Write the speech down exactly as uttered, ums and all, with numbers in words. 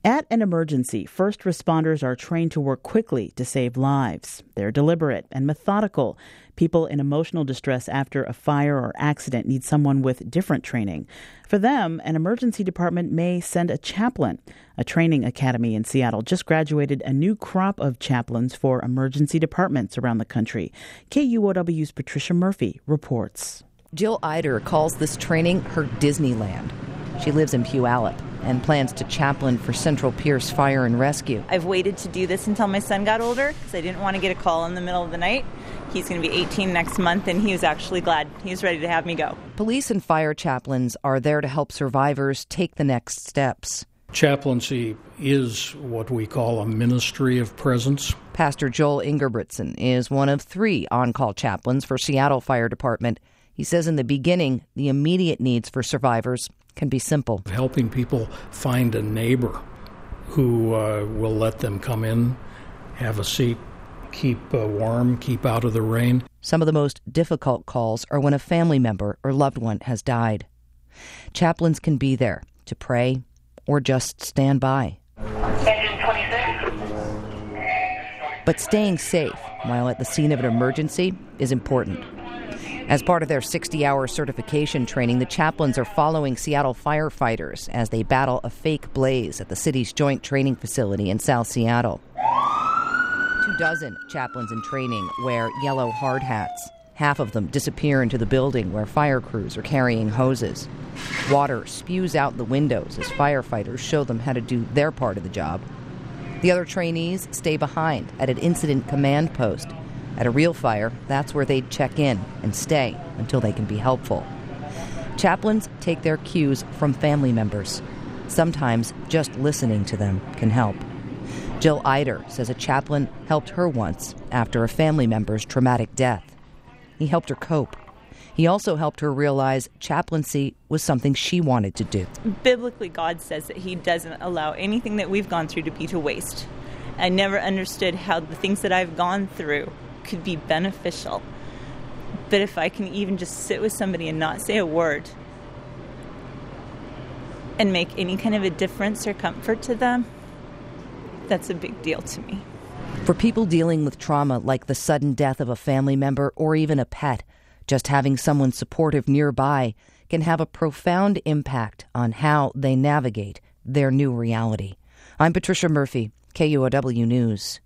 At an emergency, first responders are trained to work quickly to save lives. They're deliberate and methodical. People in emotional distress after a fire or accident need someone with different training. For them, an emergency department may send a chaplain. A training academy in Seattle just graduated a new crop of chaplains for emergency departments around the country. K U O W's Patricia Murphy reports. Jill Eider calls this training her Disneyland. She lives in Puyallup and plans to chaplain for Central Pierce Fire and Rescue. I've waited to do this until my son got older because I didn't want to get a call in the middle of the night. He's going to be eighteen next month, and he was actually glad. He was ready to have me go. Police and fire chaplains are there to help survivors take the next steps. Chaplaincy is what we call a ministry of presence. Pastor Joel Ingerbritsen is one of three on-call chaplains for Seattle Fire Department. He says in the beginning, the immediate needs for survivors can be simple. Helping people find a neighbor who uh, will let them come in, have a seat, keep uh, warm, keep out of the rain. Some of the most difficult calls are when a family member or loved one has died. Chaplains can be there to pray or just stand by. Engine twenty-six. But staying safe while at the scene of an emergency is important. As part of their sixty-hour certification training, the chaplains are following Seattle firefighters as they battle a fake blaze at the city's joint training facility in South Seattle. Two dozen chaplains in training wear yellow hard hats. Half of them disappear into the building where fire crews are carrying hoses. Water spews out the windows as firefighters show them how to do their part of the job. The other trainees stay behind at an incident command post. At a real fire, that's where they'd check in and stay until they can be helpful. Chaplains take their cues from family members. Sometimes just listening to them can help. Jill Eider says a chaplain helped her once after a family member's traumatic death. He helped her cope. He also helped her realize chaplaincy was something she wanted to do. Biblically, God says that he doesn't allow anything that we've gone through to be to waste. I never understood how the things that I've gone through could be beneficial. But if I can even just sit with somebody and not say a word and make any kind of a difference or comfort to them, that's a big deal to me. For people dealing with trauma like the sudden death of a family member or even a pet, just having someone supportive nearby can have a profound impact on how they navigate their new reality. I'm Patricia Murphy, K U O W News.